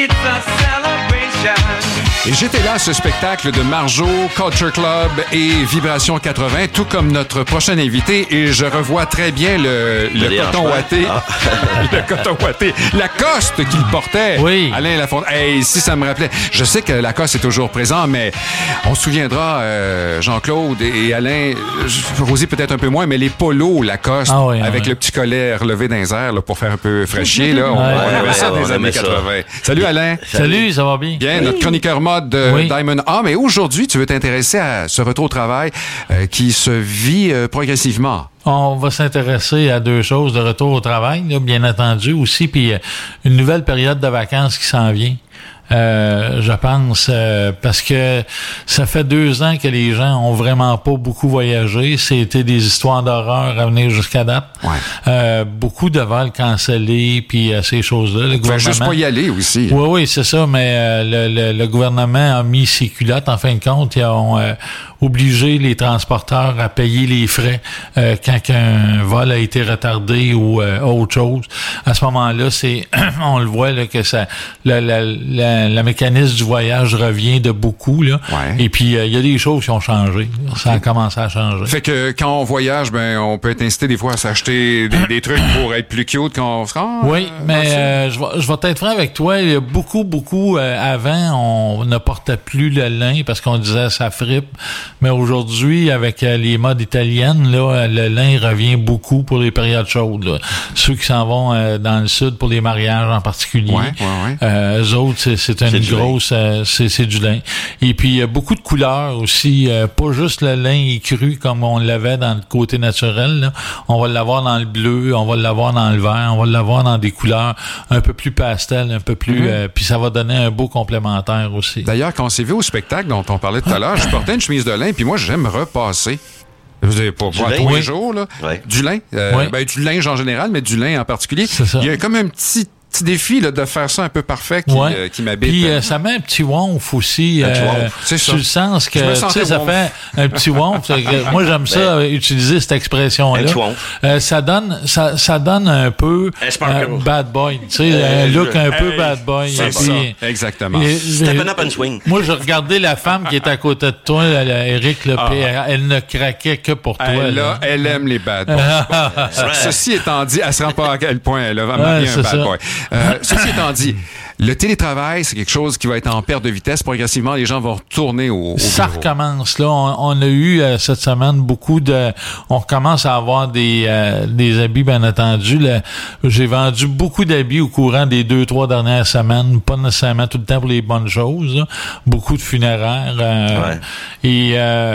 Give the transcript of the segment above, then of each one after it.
It's a celebration. Et j'étais là à ce spectacle de Marjo, Culture Club et Vibration 80, tout comme notre prochain invité. Et je revois très bien le coton ouaté. Le coton ouaté. Lacoste qu'il portait. Oui. Alain Lafontaine. Hey, si ça me rappelait. Je sais que Lacoste est toujours présent, mais on se souviendra, Jean-Claude et Alain, Rosie peut-être un peu moins, mais les polos Lacoste, avec le petit collet relevé dans les airs là, pour faire un peu fraîchier. Là, on avait ça des années 80. Salut Alain. Salut, ça va bien? Bien, notre chroniqueur mode Diamond A. Mais aujourd'hui, tu veux t'intéresser à ce retour au travail qui se vit progressivement. On va s'intéresser à deux choses, de retour au travail, là, bien entendu, aussi, puis une nouvelle période de vacances qui s'en vient. Je pense, parce que ça fait 2 ans que les gens ont vraiment pas beaucoup voyagé. C'était des histoires d'horreur à venir jusqu'à date. Ouais. Beaucoup de vols cancellés, puis ces choses-là. Le gouvernement... juste pas y aller aussi. Oui, c'est ça, mais le gouvernement a mis ses culottes, en fin de compte. Ils ont obligé les transporteurs à payer les frais quand un vol a été retardé ou autre chose. À ce moment-là, on le voit là, que ça la mécanisme du voyage revient de beaucoup, là. Ouais. Et puis, il y a des choses qui ont changé. Ça a commencé à changer. Fait que quand on voyage, on peut être incité des fois à s'acheter des trucs pour être plus cute quand on se rend. Oui, mais je vais être franc avec toi. Il y a beaucoup avant, on ne portait plus le lin parce qu'on disait ça frippe. Mais aujourd'hui, avec les modes italiennes, là, le lin revient beaucoup pour les périodes chaudes, là. Ceux qui s'en vont dans le sud pour les mariages en particulier. Eux autres, c'est une grosse... c'est du lin. Et puis, il y a beaucoup de couleurs aussi. Pas juste le lin écru comme on l'avait dans le côté naturel, là. On va l'avoir dans le bleu, on va l'avoir dans le vert, on va l'avoir dans des couleurs un peu plus pastel, un peu plus... puis ça va donner un beau complémentaire aussi. D'ailleurs, quand on s'est vu au spectacle dont on parlait tout à l'heure, je portais une chemise de lin, puis moi, j'aime repasser. Vous avez pas tous les jours, là. Ouais. Du lin. Du linge en général, mais du lin en particulier. Il y a comme un petit défi là, de faire ça un peu parfait qui m'habite. Puis ça met un petit wonf aussi. C'est ça. Sur le sens que ça fait un petit wonf. Moi j'aime ça utiliser cette expression-là. Ça donne un peu bad boy. Tu sais, un look un peu bad boy. C'est ça. Exactement. Stepping up and swing. Moi je regardais la femme qui est à côté de toi, Eric, là, elle ne craquait que pour toi. Elle aime les bad boys. Ceci étant dit, elle se rend pas à quel point elle a marié un bad boy. Ceci étant dit, le télétravail, c'est quelque chose qui va être en perte de vitesse. Progressivement, les gens vont retourner au ça bureau. Recommence. Là, on a eu cette semaine on recommence à avoir des habits, bien entendu. J'ai vendu beaucoup d'habits au courant des 2-3 dernières semaines. Pas nécessairement tout le temps pour les bonnes choses. Là. Beaucoup de funéraires. Et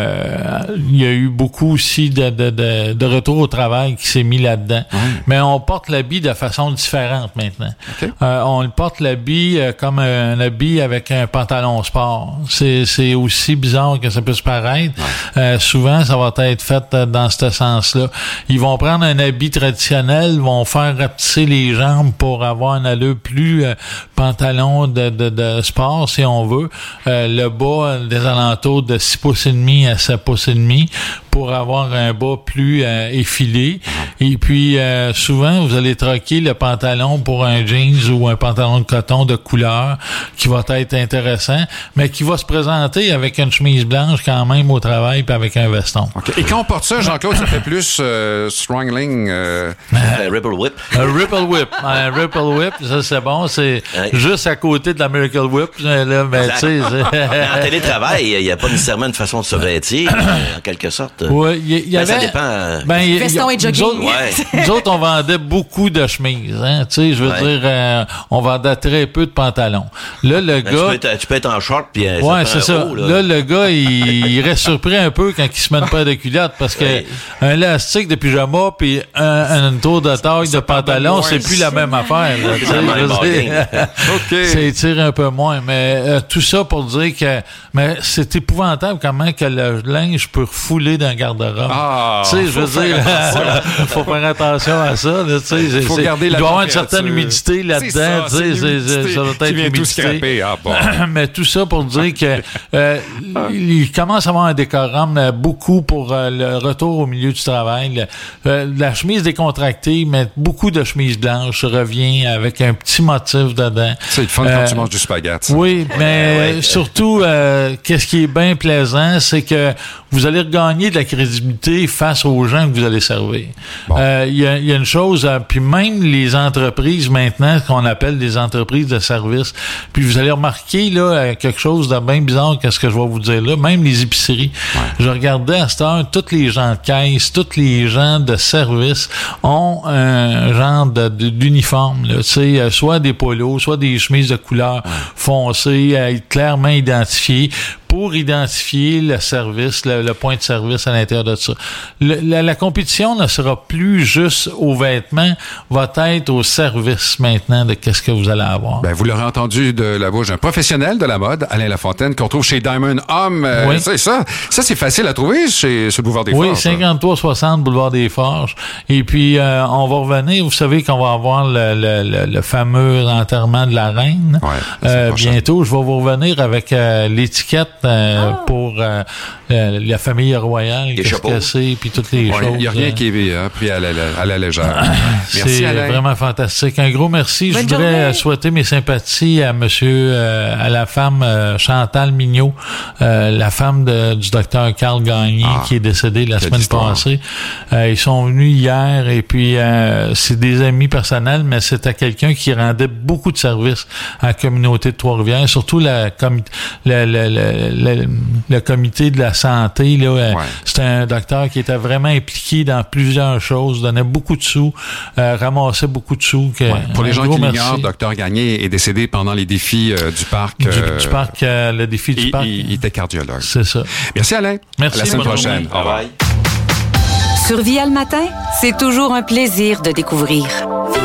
il y a eu beaucoup aussi de retour au travail qui s'est mis là-dedans. Mais on porte l'habit de façon différente maintenant. Okay. On le porte l'habit comme un habit avec un pantalon sport. C'est aussi bizarre que ça puisse paraître. Souvent, ça va être fait dans ce sens-là. Ils vont prendre un habit traditionnel, vont faire rapetisser les jambes pour avoir une allure plus pantalon de sport, si on veut. Le bas des alentours de 6 pouces et demi à 7 pouces et demi pour avoir un bas plus effilé. Et puis, souvent, vous allez troquer le pantalon pour un jeans ou un pantalon de coton de couleur qui va être intéressant, mais qui va se présenter avec une chemise blanche quand même au travail puis avec un veston. Okay. Et quand on porte ça, Jean-Claude, ça fait plus strangling. Ripple whip. Ripple whip. Un ripple whip, ça c'est bon. C'est juste à côté de la Miracle Whip. Là, mais tu sais, en télétravail, il n'y a pas nécessairement une façon de se vêtir, en quelque sorte. Oui, il y avait... Ça dépend. Veston et jogging. Nous autres, on vendait beaucoup de chemises. Hein, tu sais, je veux dire, on vendait très peu de pantalons. Là, le gars... Tu peux être en short puis c'est ça. Là, le gars, il reste surpris un peu quand il se met une paire de culottes parce que un élastique de pyjama puis un tour de taille de pantalon, c'est plus la même affaire. Ça étire un peu moins. Mais tout ça pour dire que c'est épouvantable comment que le linge peut refouler d'un dans le garde-robe. Ah, tu sais, je veux dire, faut faire attention à ça. Tu sais, il faut garder il la doit y avoir une température. certaine humidité là-dedans. C'est l'humidité Ça doit être qui vient tout l'humidité. scraper. Ah, bon. Mais tout ça pour dire que il commence à avoir un décorum beaucoup pour le retour au milieu du travail. La chemise décontractée, mais beaucoup de chemises blanches revient avec un petit motif dedans. C'est le fun quand tu manges du spaghetti. Oui, mais surtout, qu'est-ce qui est bien plaisant, c'est que vous allez regagner de la crédibilité face aux gens que vous allez servir. Il y a une chose, puis même les entreprises maintenant, qu'on appelle des entreprises de service, puis vous allez remarquer là quelque chose de bien bizarre qu'est-ce que je vais vous dire là, même les épiceries. Ouais. Je regardais à cette heure, tous les gens de caisse, tous les gens de service ont un genre d'uniforme, là, tu sais, soit des polos, soit des chemises de couleur foncée, clairement identifiées, pour identifier le service, le point de service à l'intérieur de ça. La compétition ne sera plus juste aux vêtements, va être au service maintenant de qu'est-ce que vous allez avoir. Ben, vous l'aurez entendu de la bouche d'un professionnel de la mode, Alain Lafontaine, qu'on trouve chez Diamond Homme. Oui. C'est ça. Ça, c'est facile à trouver sur le boulevard des Forges. Oui, 5360 boulevard des Forges. Et puis, on va revenir. Vous savez qu'on va avoir le fameux enterrement de la reine. Ouais, bientôt, je vais vous revenir avec l'étiquette pour la famille royale, qu'est-ce que c'est, puis toutes les choses. Il n'y a rien qui est pris à la légère. Merci, c'est Alain. vraiment fantastique. Un gros merci. Bonne je voudrais journée. souhaiter mes sympathies à à la femme Chantal Mignot, la femme du docteur Carl Gagné, qui est décédé la semaine passée. Ils sont venus hier, et puis c'est des amis personnels, mais c'était quelqu'un qui rendait beaucoup de services à la communauté de Trois-Rivières, surtout le comité de la santé, là, c'était un docteur qui était vraiment impliqué dans plusieurs choses, donnait beaucoup de sous, ramassait beaucoup de sous. Pour les gens qui l'ignorent, Dr Gagné est décédé pendant les défis du parc. Du parc, le défi du parc. Il était cardiologue. C'est ça. Merci Alain. Merci. À la semaine prochaine. Au revoir. Sur Via le matin, c'est toujours un plaisir de découvrir.